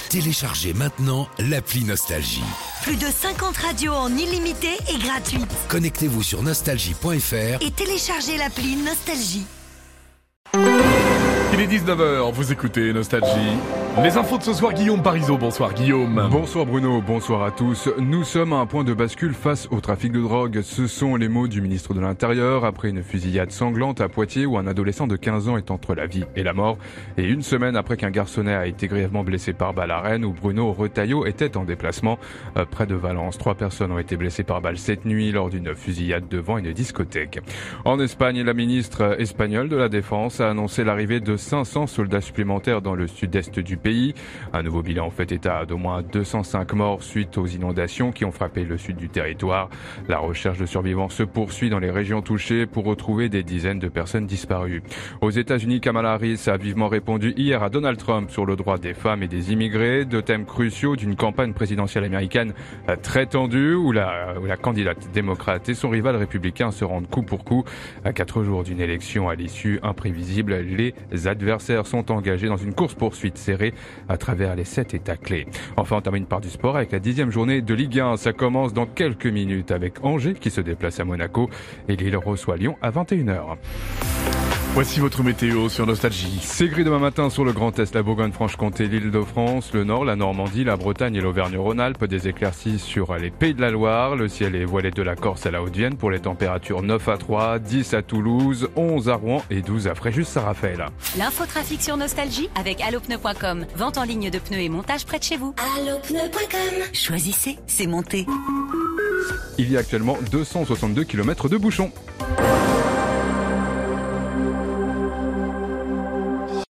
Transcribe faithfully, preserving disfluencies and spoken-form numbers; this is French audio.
Téléchargez maintenant l'appli Nostalgie. Plus de cinquante radios en illimité et gratuite. Connectez-vous sur nostalgie point f r et téléchargez l'appli Nostalgie. Il est dix-neuf heures, vous écoutez Nostalgie. Les infos de ce soir, Guillaume Parisot. Bonsoir Guillaume. Bonsoir Bruno, bonsoir à tous. Nous sommes à un point de bascule face au trafic de drogue. Ce sont les mots du ministre de l'Intérieur après une fusillade sanglante à Poitiers où un adolescent de quinze ans est entre la vie et la mort. Et une semaine après qu'un garçonnet a été grièvement blessé par balle à Rennes où Bruno Retailleau était en déplacement euh, près de Valence. Trois personnes ont été blessées par balle cette nuit lors d'une fusillade devant une discothèque. En Espagne, la ministre espagnole de la Défense a annoncé l'arrivée de cinq cents soldats supplémentaires dans le sud-est du pays. Un nouveau bilan fait état d'au moins deux cent cinq morts suite aux inondations qui ont frappé le sud du territoire. La recherche de survivants se poursuit dans les régions touchées pour retrouver des dizaines de personnes disparues. Aux États-Unis, Kamala Harris a vivement répondu hier à Donald Trump sur le droit des femmes et des immigrés, deux thèmes cruciaux d'une campagne présidentielle américaine très tendue où la, où la candidate démocrate et son rival républicain se rendent coup pour coup. À quatre jours d'une élection à l'issue imprévisible, les adversaires sont engagés dans une course-poursuite serrée à travers les sept états clés. Enfin, on termine par du sport avec la dixième journée de Ligue un. Ça commence dans quelques minutes avec Angers qui se déplace à Monaco et Lille reçoit Lyon à vingt et une heures. Voici votre météo sur Nostalgie. C'est gris demain matin sur le Grand Est, la Bourgogne-Franche-Comté, l'Île-de-France, le Nord, la Normandie, la Bretagne et l'Auvergne-Rhône-Alpes. Des éclaircies sur les Pays de la Loire. Le ciel est voilé de la Corse à la Haute-Vienne pour les températures neuf à Troyes, dix à Toulouse, onze à Rouen et douze à Fréjus-Saint-Raphaël. L'infotrafic sur Nostalgie avec allopneu point com. Vente en ligne de pneus et montage près de chez vous. allopneu point com. Choisissez, c'est monté. Il y a actuellement deux cent soixante-deux kilomètres de bouchons.